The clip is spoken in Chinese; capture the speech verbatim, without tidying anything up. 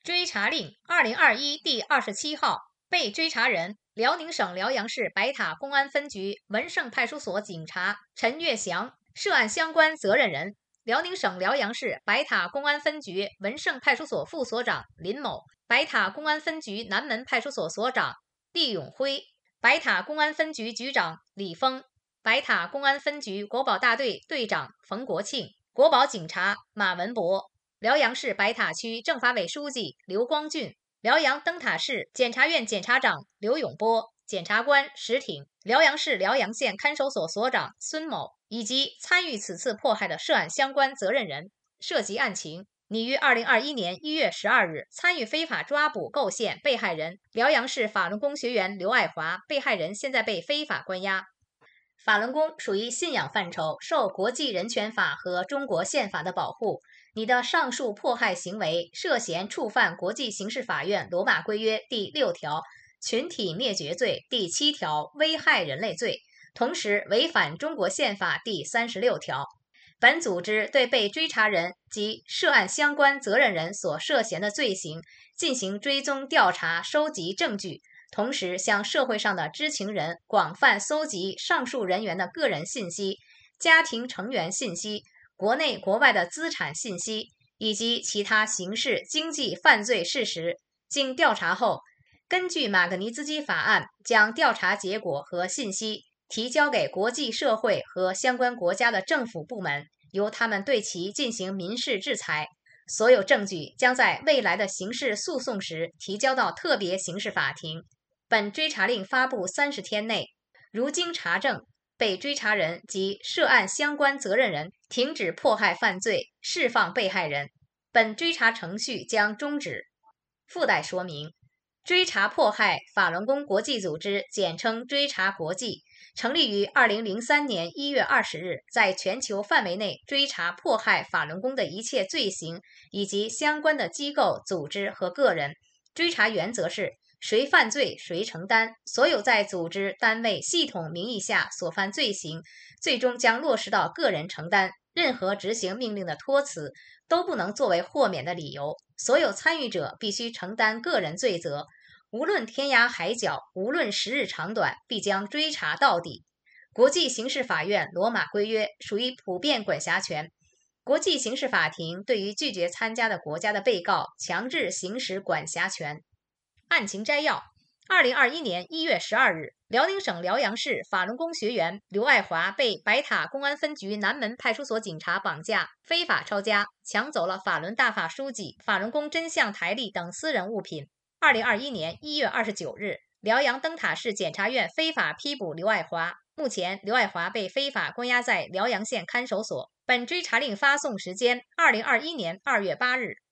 追查令二零二一第二十七号，被追查人辽宁省辽阳市白塔公安分局文胜派出所警察陈月祥，涉案相关责任人辽宁省辽阳市白塔公安分局文胜派出所副所长林某，白塔公安分局南门派出所所长厉永辉，白塔公安分局局长李峰，白塔公安分局国保大队队长冯国庆，国保警察马文博，辽阳市白塔区政法委书记刘光俊，辽阳灯塔市检察院检察长刘永波，检察官石挺，辽阳市辽阳县看守所所长孙某，以及参与此次迫害的涉案相关责任人。涉及案情，拟于二零二一年一月十二日参与非法抓捕构陷被害人辽阳市法轮功学员刘爱华，被害人现在被非法关押。法轮功属于信仰范畴，受国际人权法和中国宪法的保护。你的上述迫害行为涉嫌触犯国际刑事法院罗马规约第六条群体灭绝罪、第七条危害人类罪，同时违反中国宪法第三十六条。本组织对被追查人及涉案相关责任人所涉嫌的罪行进行追踪调查，收集证据，同时向社会上的知情人广泛搜集上述人员的个人信息、家庭成员信息、国内国外的资产信息以及其他刑事经济犯罪事实。经调查后，根据马格尼兹基法案，将调查结果和信息提交给国际社会和相关国家的政府部门，由他们对其进行民事制裁。所有证据将在未来的刑事诉讼时提交到特别刑事法庭。本追查令发布三十天内，如经查证，被追查人及涉案相关责任人停止迫害犯罪，释放被害人，本追查程序将终止。附带说明：追查迫害法轮功国际组织，简称追查国际，成立于二零零三年一月二十日，在全球范围内追查迫害法轮功的一切罪行以及相关的机构、组织和个人。追查原则是谁犯罪谁承担，所有在组织、单位、系统名义下所犯罪行，最终将落实到个人承担。任何执行命令的托辞都不能作为豁免的理由，所有参与者必须承担个人罪责，无论天涯海角，无论时日长短，必将追查到底。国际刑事法院罗马规约属于普遍管辖权，国际刑事法庭对于拒绝参加的国家的被告强制行使管辖权。案情摘要：二零二一年一月十二日，辽宁省辽阳市法轮功学员刘爱华被白塔公安分局南门派出所警察绑架，非法抄家，抢走了法轮大法书籍、法轮功真相台历等私人物品。二零二一年一月二十九日，辽阳灯塔市检察院非法批捕刘爱华，目前刘爱华被非法关押在辽阳县看守所。本追查令发送时间：二零二一年二月八日。